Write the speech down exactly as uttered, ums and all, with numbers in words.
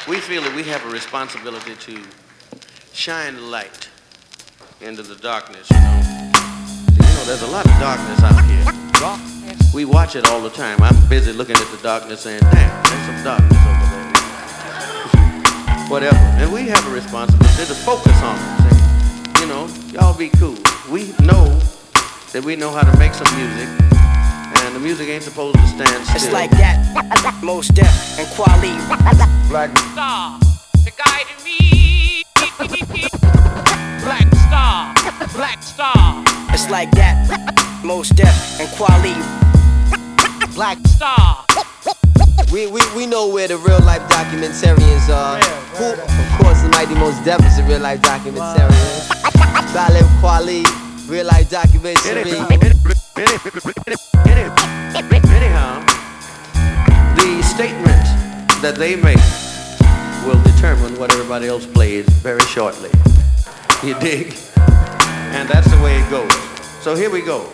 we feel that we have a responsibility to shine light into the darkness, you know. You know, there's a lot of darkness out here. We watch it all the time. I'm busy looking at the darkness saying, damn, there's some darkness over there. Whatever. And we have a responsibility to focus on it. Say, you know, y'all be cool. We know that we know how to make some music, and the music ain't supposed to stand still. It's like that. Most Def and Kweli. Black Star, the guiding me. Black Star, Black Star. It's like that. Most Def and Kweli. Black Star. We, we, we know where the real life documentarians are. Who, of course, the mighty Most Def is a real life documentarian. Talib Kweli, real life documentary. Anyhow, the statement that they make will determine what everybody else plays very shortly. You dig? And that's the way it goes. So here we go.